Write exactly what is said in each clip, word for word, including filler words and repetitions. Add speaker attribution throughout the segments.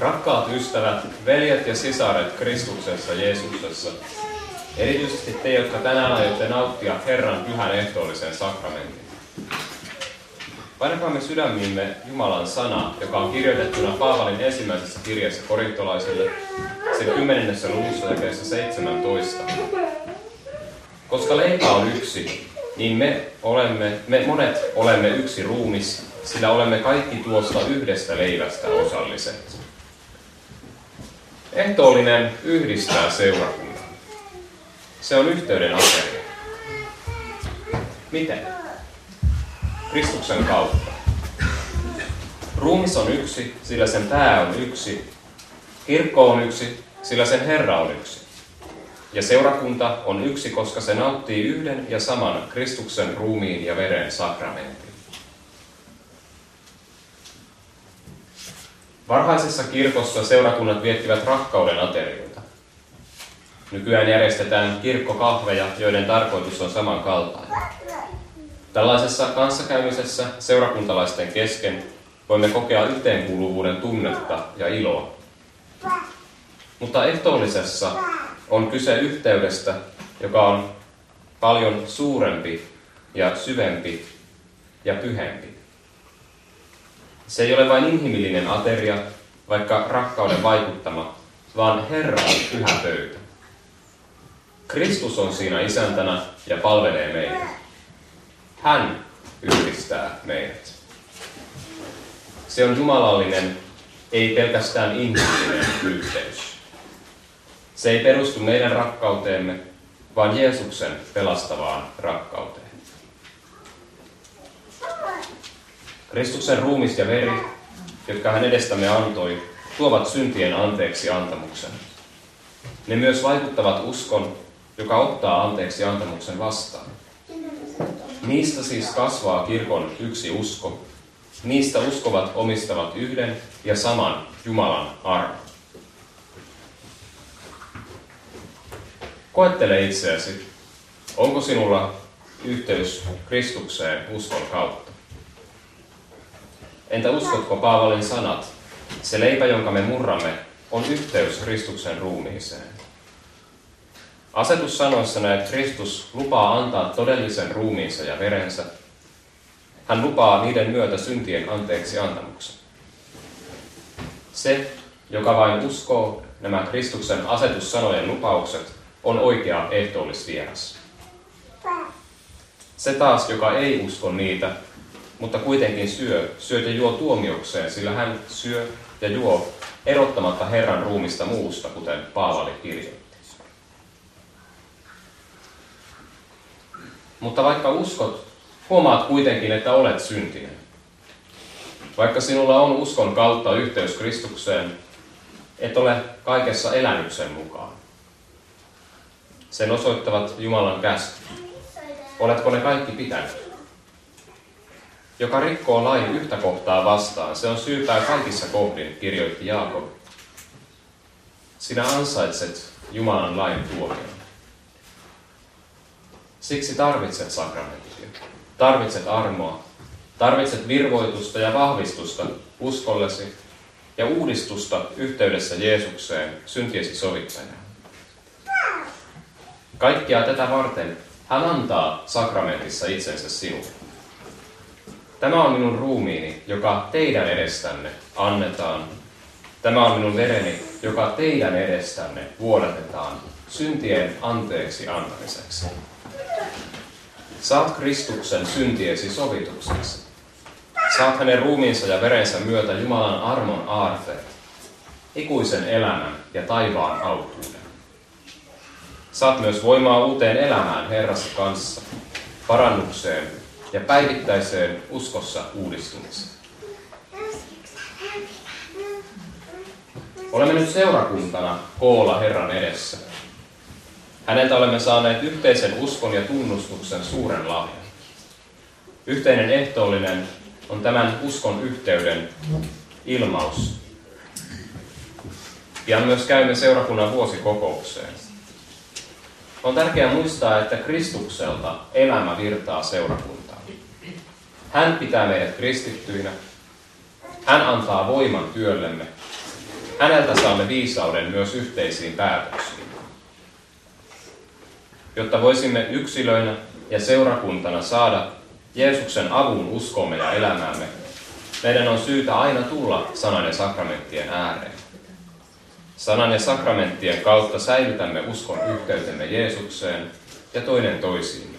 Speaker 1: Rakkaat ystävät, veljet ja sisaret Kristuksessa Jeesuksessa, erityisesti te, jotka tänään aiotte nauttia Herran pyhän ehtoollisen sakramentin. Painakaamme sydämiimme Jumalan sana, joka on kirjoitettuna Paavalin ensimmäisessä kirjeessä korintolaisille, sen kymmenennessä luvussa jakeessa seitsemäntoista. Koska leipä on yksi, niin me, olemme, me monet olemme yksi ruumis, sillä olemme kaikki tuosta yhdestä leivästä osalliset. Ehtoollinen yhdistää seurakuntaa. Se on yhteyden ateria. Miten? Kristuksen kautta. Ruumis on yksi, sillä sen pää on yksi. Kirkko on yksi, sillä sen Herra on yksi. Ja seurakunta on yksi, koska se nauttii yhden ja saman Kristuksen ruumiin ja veren sakramentin. Varhaisessa kirkossa seurakunnat viettivät rakkauden aterioita. Nykyään järjestetään kirkkokahveja, joiden tarkoitus on samankaltainen. Tällaisessa kanssakäymisessä seurakuntalaisten kesken voimme kokea yhteenkuuluvuuden tunnetta ja iloa. Mutta ehtoollisessa on kyse yhteydestä, joka on paljon suurempi ja syvempi ja pyhempi. Se ei ole vain inhimillinen ateria, vaikka rakkauden vaikuttama, vaan Herran pyhä pöytä. Kristus on siinä isäntänä ja palvelee meitä. Hän yhdistää meidät. Se on jumalallinen, ei pelkästään inhimillinen yhteys. Se ei perustu meidän rakkauteemme, vaan Jeesuksen pelastavaan rakkauteen. Kristuksen ruumis ja veri, jotka hän edestämme antoi, tuovat syntien anteeksi antamuksen. Ne myös vaikuttavat uskon, joka ottaa anteeksi antamuksen vastaan. Niistä siis kasvaa kirkon yksi usko. Niistä uskovat omistavat yhden ja saman Jumalan armon. Koettele itseäsi, onko sinulla yhteys Kristukseen uskon kautta? Entä uskotko Paavalin sanat? Se leipä, jonka me murramme, on yhteys Kristuksen ruumiiseen. Asetussanoissa näet Kristus lupaa antaa todellisen ruumiinsa ja verensä. Hän lupaa niiden myötä syntien anteeksi antamuksen. Se, joka vain uskoo nämä Kristuksen asetussanojen lupaukset, on oikea ehtoollisvieras. Se taas, joka ei usko niitä, mutta kuitenkin syö, syö ja juo tuomiokseen, sillä hän syö ja juo erottamatta Herran ruumista muusta, kuten Paavali kirjoitti. Mutta vaikka uskot, huomaat kuitenkin, että olet syntinen. Vaikka sinulla on uskon kautta yhteys Kristukseen, et ole kaikessa elänyt sen mukaan. Sen osoittavat Jumalan käskyt. Oletko ne kaikki pitänyt? Joka rikkoo lain yhtä kohtaa vastaan, se on syypää kaikissa kohdin, kirjoitti Jaakob. Sinä ansaitset Jumalan lain tuomion. Siksi tarvitset sakramenttia, tarvitset armoa, tarvitset virvoitusta ja vahvistusta uskollesi ja uudistusta yhteydessä Jeesukseen, syntiesi sovittajaan. Kaikkia tätä varten hän antaa sakramentissa itsensä sinulle. Tämä on minun ruumiini, joka teidän edestänne annetaan. Tämä on minun vereni, joka teidän edestänne vuodatetaan syntien anteeksi antamiseksi. Saat Kristuksen syntiesi sovitukseksi. Saat hänen ruumiinsa ja verensä myötä Jumalan armon aarteet, ikuisen elämän ja taivaan autuuden. Saat myös voimaa uuteen elämään Herrasi kanssa, parannukseen ja päivittäiseen uskossa uudistumiseen. Olemme nyt seurakuntana koolla Herran edessä. Häneltä olemme saaneet yhteisen uskon ja tunnustuksen suuren lahjan. Yhteinen ehtoollinen on tämän uskon yhteyden ilmaus. Pian myös käymme seurakunnan vuosikokoukseen. On tärkeää muistaa, että Kristukselta elämä virtaa seurakuntaan. Hän pitää meidät kristittyinä. Hän antaa voiman työllemme. häneltä saamme viisauden myös yhteisiin päätöksiin. Jotta voisimme yksilöinä ja seurakuntana saada Jeesuksen avun uskomme ja elämäämme, meidän on syytä aina tulla sanan ja sakramenttien ääreen. Sanan ja sakramenttien kautta säilytämme uskon yhteytemme Jeesukseen ja toinen toisiimme.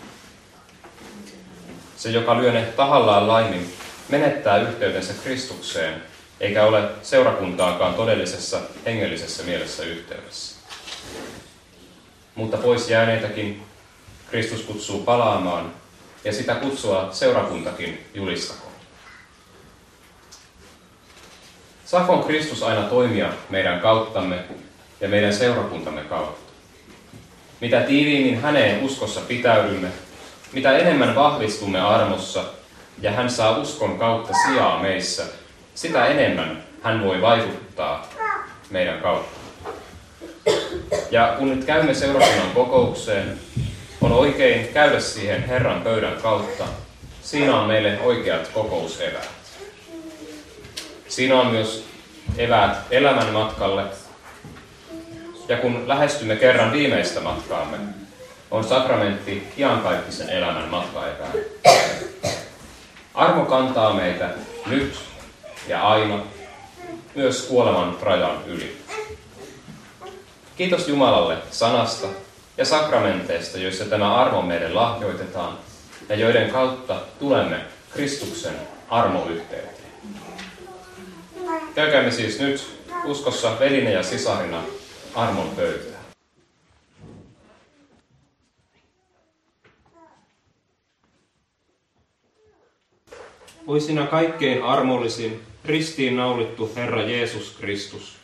Speaker 1: Se, joka lyö ne tahallaan laimin, menettää yhteydensä Kristukseen, eikä ole seurakuntaakaan todellisessa hengellisessä mielessä yhteydessä. Mutta pois jäänneitäkin Kristus kutsuu palaamaan, ja sitä kutsua seurakuntakin julistakoon. Saakoon Kristus aina toimia meidän kauttamme ja meidän seurakuntamme kautta. Mitä tiiviimmin häneen uskossa pitäydymme, mitä enemmän vahvistumme armossa ja hän saa uskon kautta sijaa meissä, sitä enemmän hän voi vaikuttaa meidän kautta. Ja kun nyt käymme seurakunnan kokoukseen, on oikein käydä siihen Herran pöydän kautta. Siinä on meille oikeat kokouseväät. Siinä on myös eväät elämän matkalle. Ja kun lähestymme kerran viimeistä matkaamme, on sakramentti iankaikkisen elämän matkaeväät. Armo kantaa meitä nyt ja aina, myös kuoleman rajan yli. Kiitos Jumalalle sanasta ja sakramenteista, joissa tämä armo meille lahjoitetaan ja joiden kautta tulemme Kristuksen armoyhteyteen. Käykäämme siis nyt uskossa velinä ja sisarina armon pöytään. Oi sinä kaikkein armollisin, ristiin naulittu Herra Jeesus Kristus.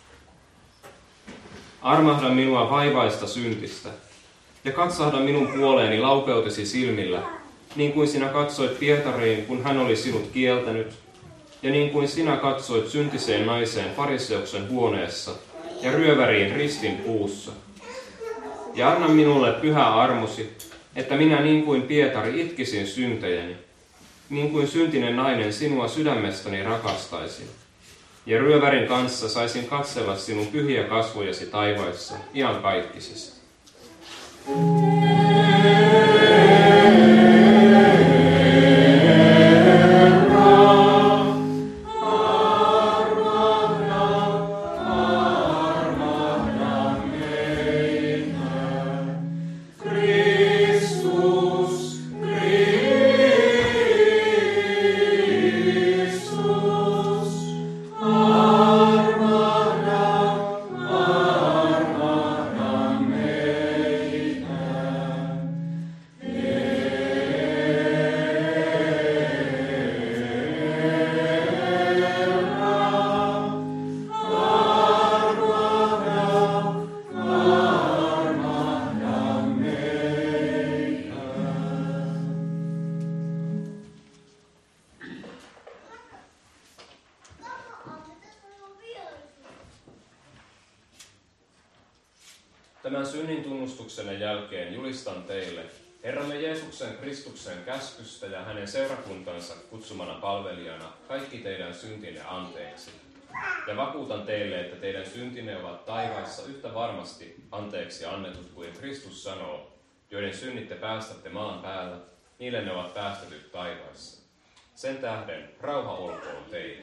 Speaker 1: Armahda minua vaivaista syntistä ja katsahda minun puoleeni laupeutesi silmillä, niin kuin sinä katsoit Pietariin, kun hän oli sinut kieltänyt, ja niin kuin sinä katsoit syntiseen naiseen fariseuksen huoneessa ja ryöväriin ristin puussa. Ja anna minulle pyhä armosi, että minä niin kuin Pietari itkisin syntejäni, niin kuin syntinen nainen sinua sydämestäni rakastaisin. Ja ryövärin kanssa saisin katsella sinun pyhiä kasvojasi taivaissa iankaikkisesti. Tämän synnin tunnustuksenne jälkeen julistan teille Herramme Jeesuksen Kristuksen käskystä ja hänen seurakuntansa kutsumana palvelijana kaikki teidän syntinne anteeksi. Ja vakuutan teille, että teidän syntinne ovat taivaissa yhtä varmasti anteeksi annetut kuin Kristus sanoo, joiden synnit te päästätte maan päällä, niille ne ovat päästetyt taivaissa. Sen tähden rauha olkoon teille.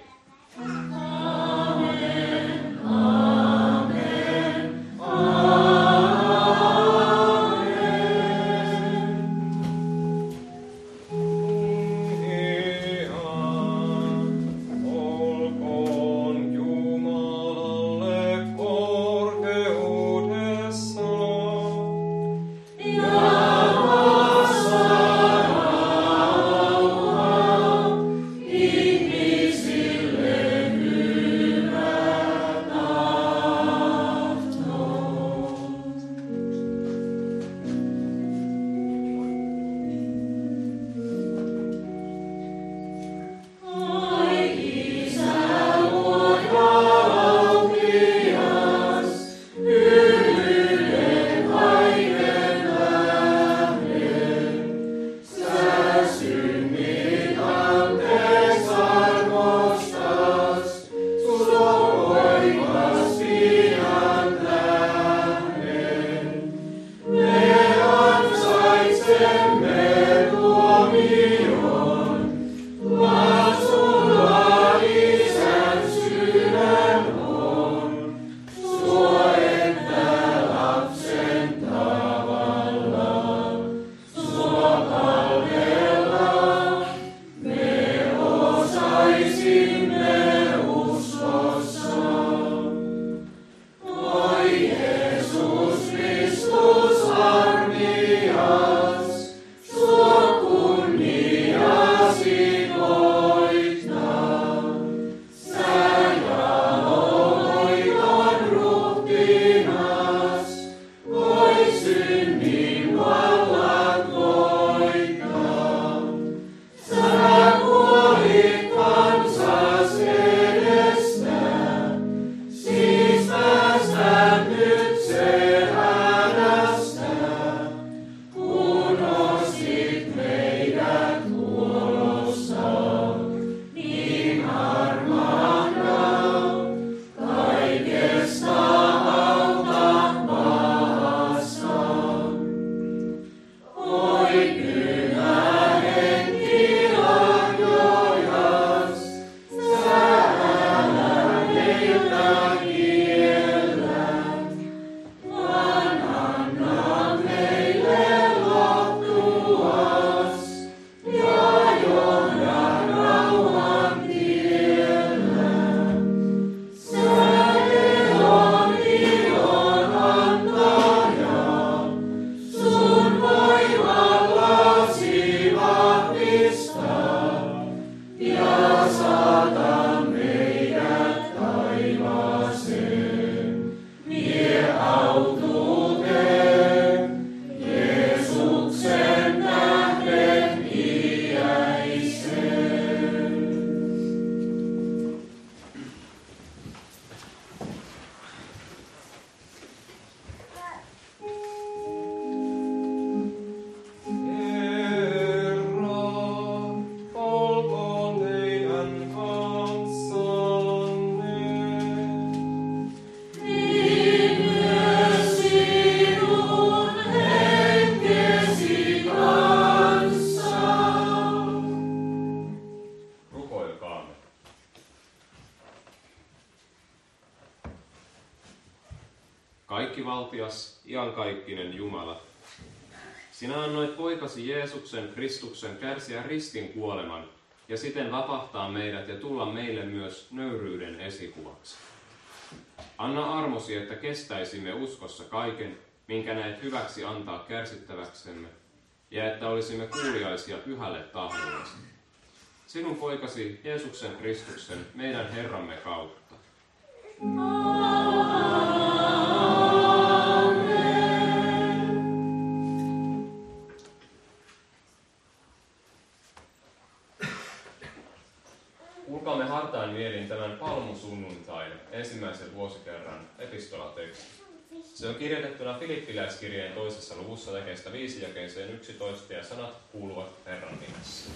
Speaker 1: Amen. Amen. Amen.
Speaker 2: Ihmisille
Speaker 1: Kaikkivaltias, iankaikkinen Jumala, sinä annoit poikasi Jeesuksen Kristuksen kärsiä ristin kuoleman ja siten vapahtaa meidät ja tulla meille myös nöyryyden esikuvaksi. Anna armosi, että kestäisimme uskossa kaiken, minkä näet hyväksi antaa kärsittäväksemme, ja että olisimme kuuliaisia pyhälle tahdollesi. Sinun poikasi Jeesuksen Kristuksen, meidän Herramme kautta. Kuulkaamme hartain mielin tämän palmusunnuntain ensimmäisen vuosikerran epistolateksti. Se on kirjoitettuna Filippiläiskirjeen toisessa luvussa jakeesta viisi jakeeseen yksitoista ja sanat kuuluvat Herran nimessä.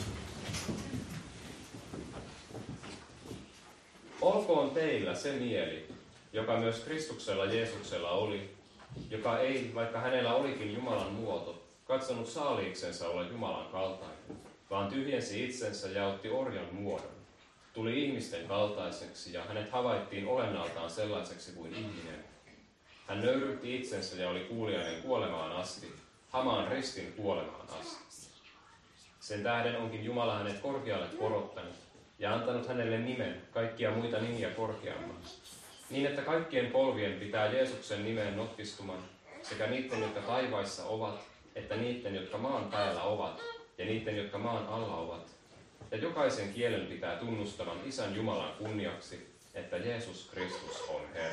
Speaker 1: Olkoon teillä se mieli, joka myös Kristuksella Jeesuksella oli, joka ei, vaikka hänellä olikin Jumalan muoto, katsonut saaliiksensa olla Jumalan kaltainen, vaan tyhjensi itsensä ja otti orjan muodon. Tuli ihmisten kaltaiseksi ja hänet havaittiin olennaltaan sellaiseksi kuin ihminen. Hän nöyryytti itsensä ja oli kuuliainen kuolemaan asti, hamaan ristin kuolemaan asti. Sen tähden onkin Jumala hänet korkealle korottanut ja antanut hänelle nimen kaikkia muita nimiä korkeamman, niin että kaikkien polvien pitää Jeesuksen nimeen notkistuman, sekä niiden, jotka taivaissa ovat, että niiden, jotka maan päällä ovat, ja niiden, jotka maan alla ovat. Ja jokaisen kielen pitää tunnustavan Isän Jumalan kunniaksi, että Jeesus Kristus on Herra.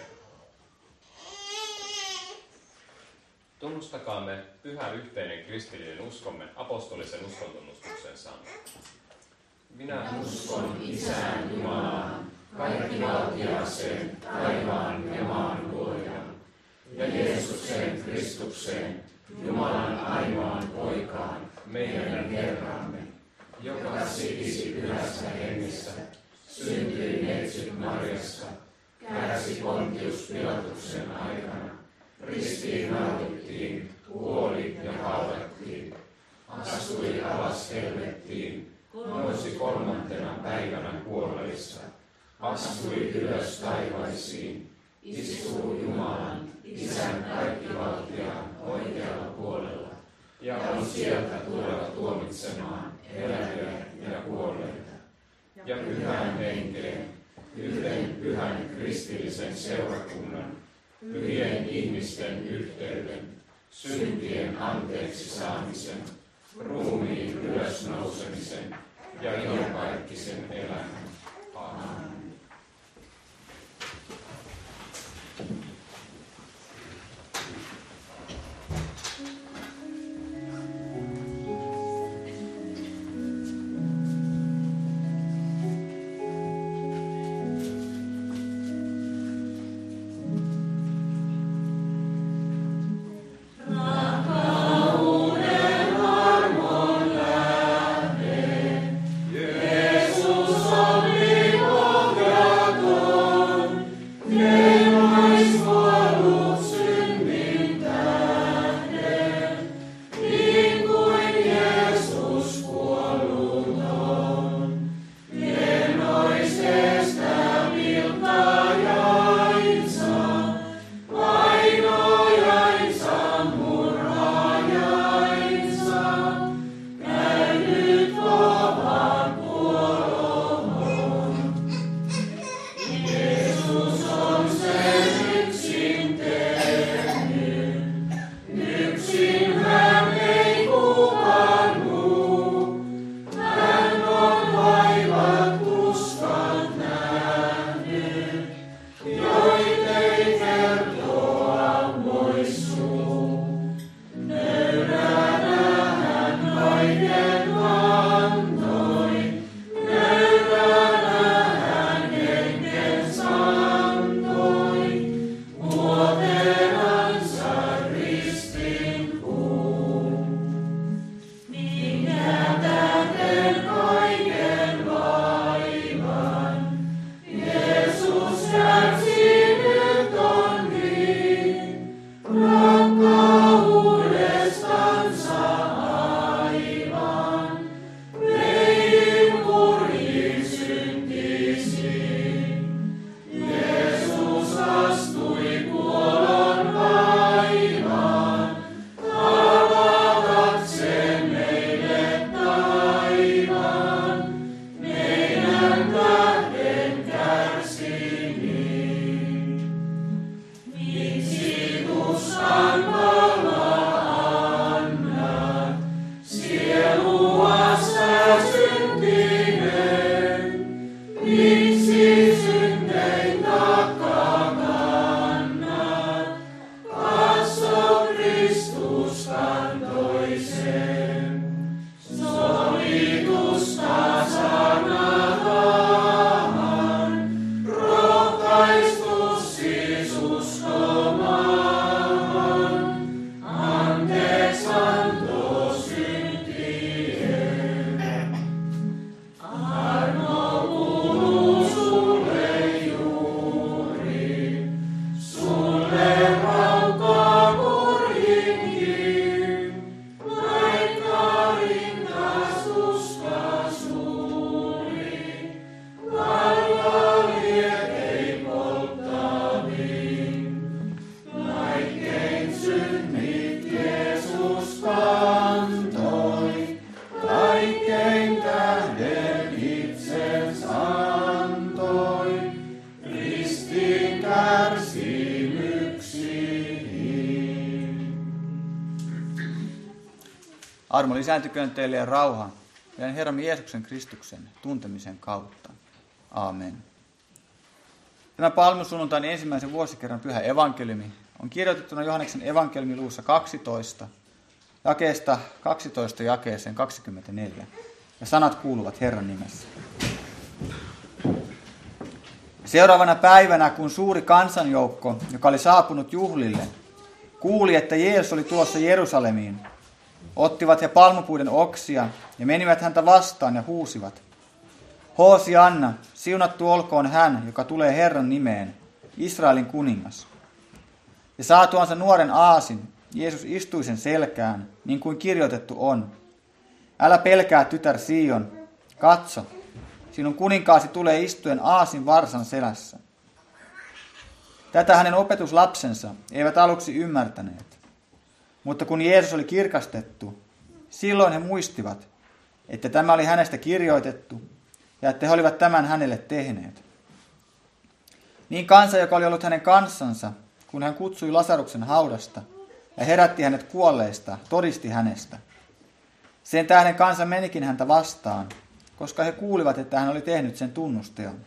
Speaker 1: Tunnustakaamme pyhä yhteinen kristillinen uskomme apostolisen uskontunnustuksen sanaan. Minä
Speaker 2: uskon Isään Jumalaan, kaikkivaltiaaseen, taivaan ja maan luojaan, ja Jeesukseen Kristukseen, Jumalan ainoaan poikaan, meidän Herramme, joka siisi pyhässä hengessä, syntyi neitsyt Marjasta, kärsi Pontius Pilatuksen aikana, ristiinnaulittiin, kuoli ja haudattiin, astui alas helvettiin, nousi kolmantena päivänä kuolleista, astui ylös taivaisiin, istuu Jumalan, Isän kaikkivaltiaan oikealla puolella, ja on sieltä tuleva tuomitsemaan eläviä ja kuolleita. Ja pyhän henkeen, yhden pyhän kristillisen seurakunnan, pyhien ihmisten yhteyden, syntien anteeksi saamisen, ruumiin ylösnousemisen ja iankaikkisen elämän. Amen. Jeesus on
Speaker 3: Armo lisääntyköön teille ja rauha meidän Herramme Jeesuksen Kristuksen tuntemisen kautta. Aamen. Tämä palmusunnuntain ensimmäisen vuosikerran pyhä evankeliumi on kirjoitettuna Johanneksen evankeliumi luvussa kaksitoista, jakeesta kaksitoista jakeeseen kaksikymmentäneljä. Ja sanat kuuluvat Herran nimessä. Seuraavana päivänä, kun suuri kansanjoukko, joka oli saapunut juhlille, kuuli, että Jeesus oli tulossa Jerusalemiin, ottivat he palmupuiden oksia ja menivät häntä vastaan ja huusivat: Hoosianna, siunattu olkoon hän, joka tulee Herran nimeen, Israelin kuningas. Ja saatuansa nuoren aasin, Jeesus istui sen selkään, niin kuin kirjoitettu on: Älä pelkää, tytär Sion, katso, sinun kuninkaasi tulee istuen aasin varsan selässä. Tätä hänen opetuslapsensa eivät aluksi ymmärtäneet. Mutta kun Jeesus oli kirkastettu, silloin he muistivat, että tämä oli hänestä kirjoitettu ja että he olivat tämän hänelle tehneet. Niin kansa, joka oli ollut hänen kanssansa, kun hän kutsui Lasaruksen haudasta ja herätti hänet kuolleista, todisti hänestä. Sen tähden kansa menikin häntä vastaan, koska he kuulivat, että hän oli tehnyt sen tunnusteon.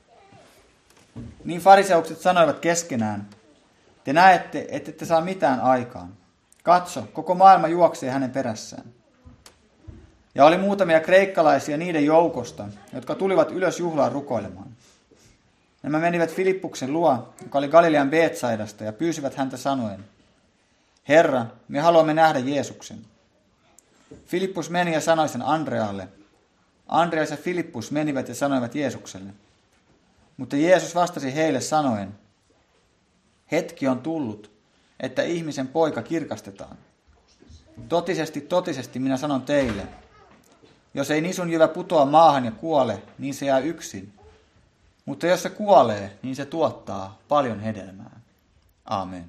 Speaker 3: Niin fariseukset sanoivat keskenään: Te näette, ette te saa mitään aikaan. Katso, koko maailma juoksee hänen perässään. Ja oli muutamia kreikkalaisia niiden joukosta, jotka tulivat ylös juhlaan rukoilemaan. Nämä menivät Filippuksen luo, joka oli Galilean Betsaidasta, ja pyysivät häntä sanoen: Herra, me haluamme nähdä Jeesuksen. Filippus meni ja sanoi sen Andrealle. Andreas ja Filippus menivät ja sanoivat Jeesukselle. Mutta Jeesus vastasi heille sanoen: Hetki on tullut, että ihmisen poika kirkastetaan. Totisesti, totisesti minä sanon teille, jos ei nisun jyvä putoa maahan ja kuole, niin se jää yksin. Mutta jos se kuolee, niin se tuottaa paljon hedelmää. Aamen.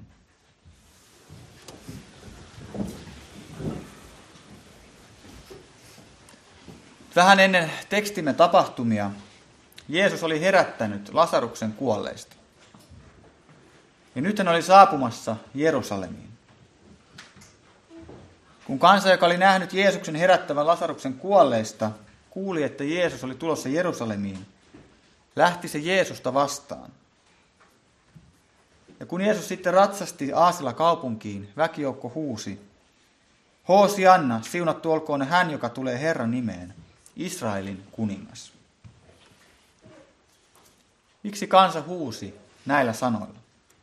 Speaker 3: Vähän ennen tekstimme tapahtumia Jeesus oli herättänyt Lasaruksen kuolleista. Ja nyt hän oli saapumassa Jerusalemiin. Kun kansa, joka oli nähnyt Jeesuksen herättävän Lasaruksen kuolleista, kuuli, että Jeesus oli tulossa Jerusalemiin, lähti se Jeesusta vastaan. Ja kun Jeesus sitten ratsasti aasilla kaupunkiin, väkijoukko huusi: Hoosianna, siunattu olkoon hän, joka tulee Herran nimeen, Israelin kuningas. Miksi kansa huusi näillä sanoilla?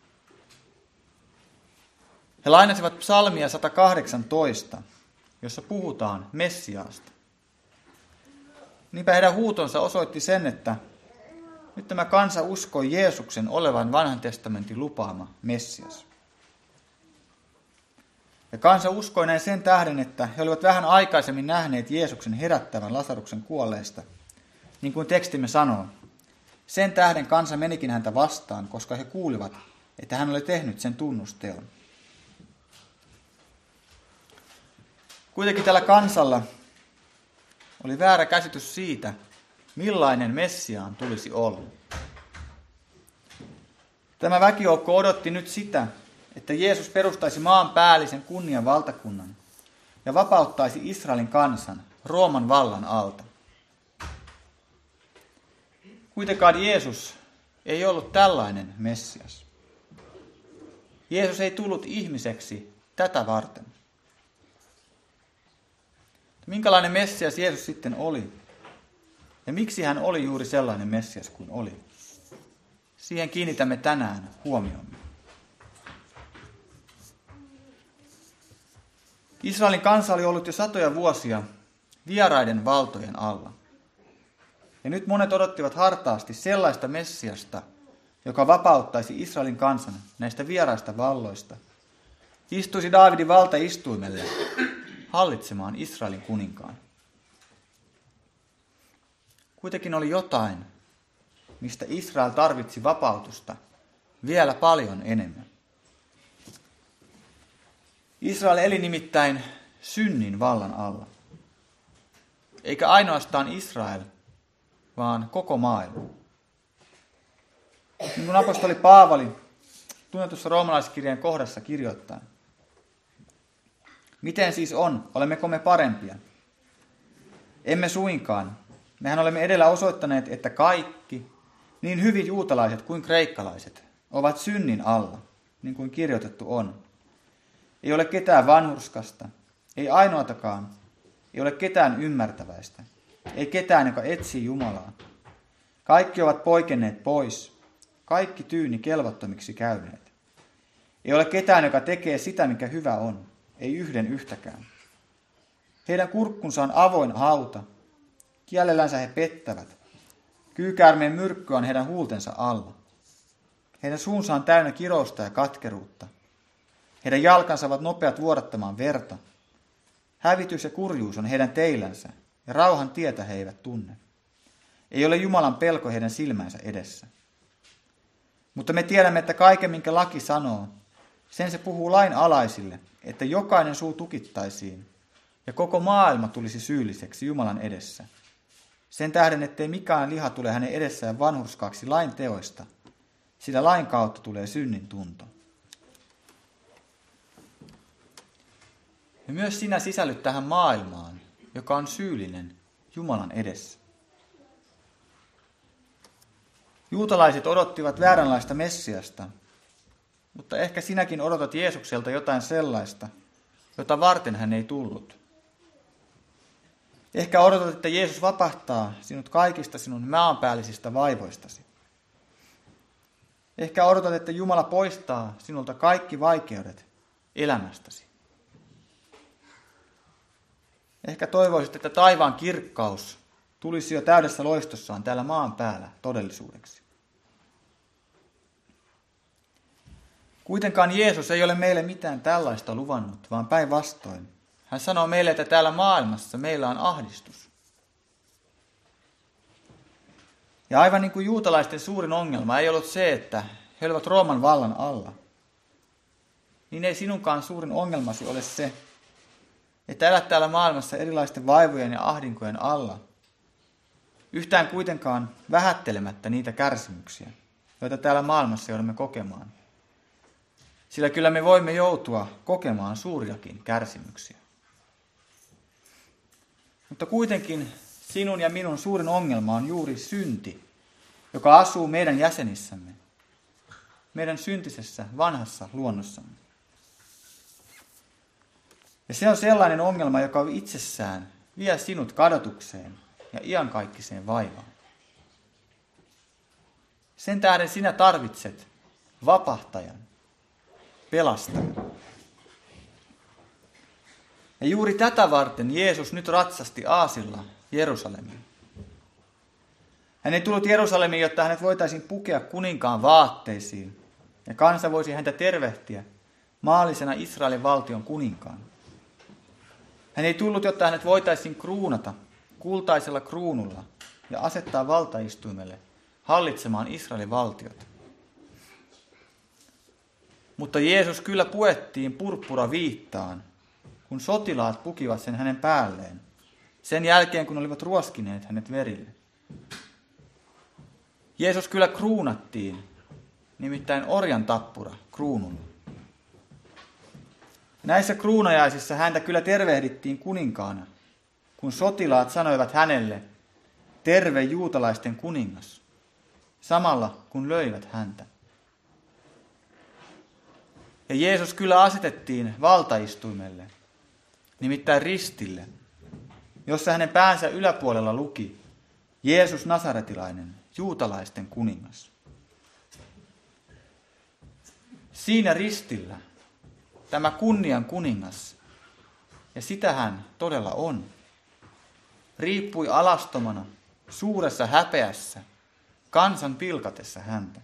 Speaker 3: He lainasivat psalmia sata kahdeksantoista, jossa puhutaan Messiaasta. Niinpä heidän huutonsa osoitti sen, että nyt tämä kansa uskoi Jeesuksen olevan vanhan testamentin lupaama Messias. Ja kansa uskoi näin sen tähden, että he olivat vähän aikaisemmin nähneet Jeesuksen herättävän Lasaruksen kuolleista, niin kuin tekstimme sanoo. Sen tähden kansa menikin häntä vastaan, koska he kuulivat, että hän oli tehnyt sen tunnusteon. Kuitenkin tällä kansalla oli väärä käsitys siitä, millainen Messiaan tulisi olla. Tämä väkijoukko odotti nyt sitä, että Jeesus perustaisi maan päällisen kunnian valtakunnan ja vapauttaisi Israelin kansan Rooman vallan alta. Kuitenkaan Jeesus ei ollut tällainen Messias. Jeesus ei tullut ihmiseksi tätä varten. Minkälainen Messias Jeesus sitten oli? Ja miksi hän oli juuri sellainen Messias kuin oli? Siihen kiinnitämme tänään huomiomme. Israelin kansa oli ollut jo satoja vuosia vieraiden valtojen alla. Ja nyt monet odottivat hartaasti sellaista Messiasta, joka vapauttaisi Israelin kansan näistä vieraista valloista, istuisi Daavidin valtaistuimelle hallitsemaan Israelin kuninkaan. Kuitenkin oli jotain, mistä Israel tarvitsi vapautusta vielä paljon enemmän. Israel eli nimittäin synnin vallan alla. Eikä ainoastaan Israel, vaan koko maailma. Niin kuin apostoli Paavali tunnetussa roomalaiskirjeen kohdassa kirjoittaa: Miten siis on? Olemmeko me parempia? Emme suinkaan. Mehän olemme edellä osoittaneet, että kaikki, niin hyvin juutalaiset kuin kreikkalaiset, ovat synnin alla, niin kuin kirjoitettu on. Ei ole ketään vanhurskasta, ei ainoatakaan, ei ole ketään ymmärtäväistä, ei ketään, joka etsii Jumalaa. Kaikki ovat poikenneet pois, kaikki tyyni kelvottomiksi käyneet. Ei ole ketään, joka tekee sitä, mikä hyvä on, ei yhden yhtäkään. Heidän kurkkunsa on avoin hauta, kielellänsä he pettävät. Kyykäärmeen myrkky on heidän huultensa alla. Heidän suunsa on täynnä kirousta ja katkeruutta. Heidän jalkansa ovat nopeat vuodattamaan verta. Hävitys ja kurjuus on heidän teillänsä, ja rauhan tietä he eivät tunne. Ei ole Jumalan pelko heidän silmänsä edessä. Mutta me tiedämme, että kaiken, minkä laki sanoo, sen se puhuu lain alaisille, että jokainen suu tukittaisiin, ja koko maailma tulisi syylliseksi Jumalan edessä. Sen tähden, ettei mikään liha tule hänen edessään vanhurskaaksi lain teoista, sillä lain kautta tulee synnin tunto. Ja myös sinä sisällyt tähän maailmaan, joka on syyllinen Jumalan edessä. Juutalaiset odottivat vääränlaista Messiasta, mutta ehkä sinäkin odotat Jeesukselta jotain sellaista, jota varten hän ei tullut. Ehkä odotat, että Jeesus vapahtaa sinut kaikista sinun maanpäällisistä vaivoistasi. Ehkä odotat, että Jumala poistaa sinulta kaikki vaikeudet elämästäsi. Ehkä toivoisit, että taivaan kirkkaus tulisi jo täydessä loistossaan täällä maan päällä todellisuudeksi. Kuitenkaan Jeesus ei ole meille mitään tällaista luvannut, vaan päinvastoin. Hän sanoo meille, että täällä maailmassa meillä on ahdistus. Ja aivan niin kuin juutalaisten suurin ongelma ei ollut se, että he olivat Rooman vallan alla, niin ei sinunkaan suurin ongelmasi ole se, että elät täällä maailmassa erilaisten vaivojen ja ahdinkojen alla, yhtään kuitenkaan vähättelemättä niitä kärsimyksiä, joita täällä maailmassa joudumme kokemaan. Sillä kyllä me voimme joutua kokemaan suuriakin kärsimyksiä. Mutta kuitenkin sinun ja minun suurin ongelma on juuri synti, joka asuu meidän jäsenissämme, meidän syntisessä vanhassa luonnossamme. Ja se on sellainen ongelma, joka itsessään vie sinut kadotukseen ja iankaikkiseen vaivaan. Sen tähden sinä tarvitset vapahtajan, pelastajan. Ja juuri tätä varten Jeesus nyt ratsasti aasilla Jerusalemiin. Hän ei tullut Jerusalemiin, jotta hänet voitaisiin pukea kuninkaan vaatteisiin, ja kansa voisi häntä tervehtiä maallisena Israelin valtion kuninkaan. Hän ei tullut, jotta hänet voitaisiin kruunata kultaisella kruunulla ja asettaa valtaistuimelle hallitsemaan Israelin valtiota. Mutta Jeesus kyllä puettiin purppura viittaan, kun sotilaat pukivat sen hänen päälleen, sen jälkeen kun olivat ruoskineet hänet verille. Jeesus kyllä kruunattiin, nimittäin orjan tappura kruunulla. Näissä kruunajaisissa häntä kyllä tervehdittiin kuninkaana, kun sotilaat sanoivat hänelle, terve juutalaisten kuningas, samalla kun löivät häntä. Ja Jeesus kyllä asetettiin valtaistuimelle, nimittäin ristille, jossa hänen päänsä yläpuolella luki Jeesus Nasaretilainen, juutalaisten kuningas. Siinä ristillä tämä kunnian kuningas, ja sitä hän todella on, riippui alastomana, suuressa häpeässä, kansan pilkatessa häntä.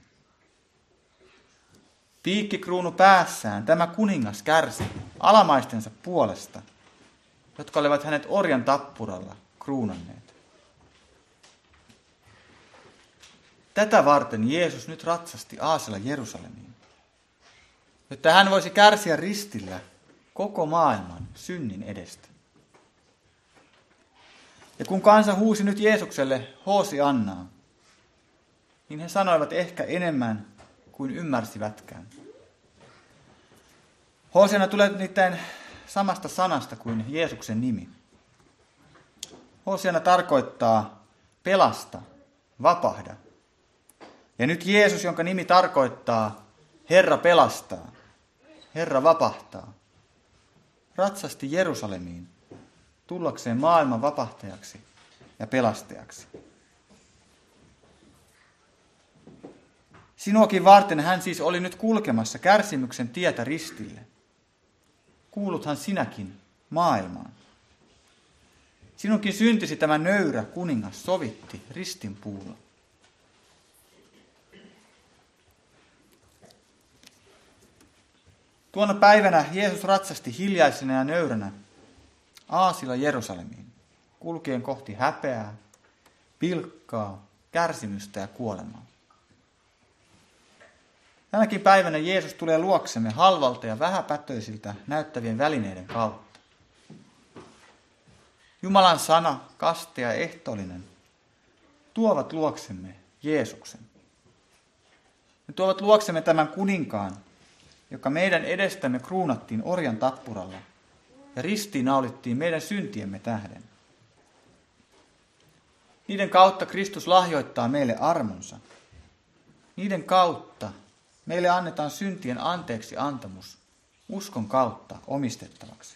Speaker 3: Piikkikruunu päässään tämä kuningas kärsi alamaistensa puolesta, jotka olivat hänet orjan tappuralla kruunanneet. Tätä varten Jeesus nyt ratsasti aasilla Jerusalemiin, jotta hän voisi kärsiä ristillä koko maailman synnin edestä. Ja kun kansa huusi nyt Jeesukselle hoosi annaa, niin he sanoivat ehkä enemmän kuin ymmärsivätkään. Hoosiana tulee nimittäin samasta sanasta kuin Jeesuksen nimi. Hosiana tarkoittaa pelasta, vapahda. Ja nyt Jeesus, jonka nimi tarkoittaa Herra pelastaa, Herra vapahtaa, ratsasti Jerusalemiin tullakseen maailman vapahtajaksi ja pelastajaksi. Sinuakin varten hän siis oli nyt kulkemassa kärsimyksen tietä ristille. Kuuluthan sinäkin maailmaan. Sinunkin syntisi tämä nöyrä kuningas sovitti ristinpuulla. Tuona päivänä Jeesus ratsasti hiljaisena ja nöyränä aasilla Jerusalemiin, kulkien kohti häpeää, pilkkaa, kärsimystä ja kuolemaa. Tänäkin päivänä Jeesus tulee luoksemme halvalta ja vähäpätöisiltä näyttävien välineiden kautta. Jumalan sana, kaste ja ehtoollinen, tuovat luoksemme Jeesuksen. Ne tuovat luoksemme tämän kuninkaan, joka meidän edestämme kruunattiin orjan tappuralla ja ristiin naulittiin meidän syntiemme tähden. Niiden kautta Kristus lahjoittaa meille armonsa. Niiden kautta meille annetaan syntien anteeksi antamus uskon kautta omistettavaksi.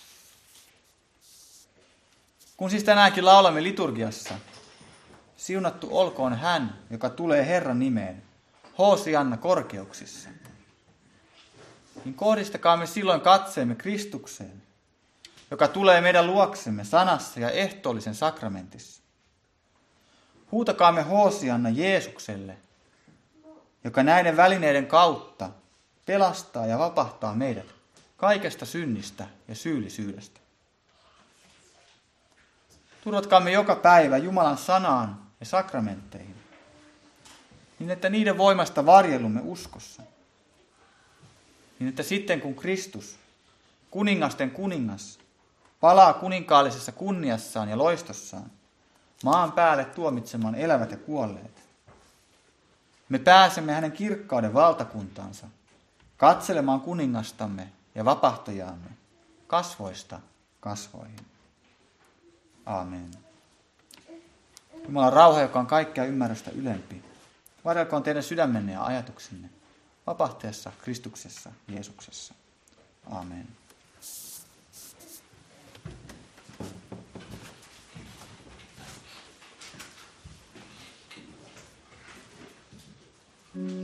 Speaker 3: Kun siis tänäänkin laulamme liturgiassa, siunattu olkoon hän, joka tulee Herran nimeen, Hosianna korkeuksissa, niin kohdistakaamme silloin katseemme Kristukseen, joka tulee meidän luoksemme sanassa ja ehtoollisen sakramentissa. Huutakaamme Hosianna Jeesukselle, joka näiden välineiden kautta pelastaa ja vapahtaa meidät kaikesta synnistä ja syyllisyydestä. Turvatkaamme joka päivä Jumalan sanaan ja sakramentteihin, niin että niiden voimasta varjelumme uskossa. Niin että sitten kun Kristus, kuningasten kuningas, palaa kuninkaallisessa kunniassaan ja loistossaan, maan päälle tuomitsemaan elävät ja kuolleet, me pääsemme hänen kirkkauden valtakuntaansa, katselemaan kuningastamme ja vapahtajaamme kasvoista kasvoihin. Aamen. Jumalan rauha, joka on kaikkea ymmärrystä ylempi, varjelkoon teidän sydämenne ja ajatuksenne vapahtajassa Kristuksessa Jeesuksessa. Aamen. Mm.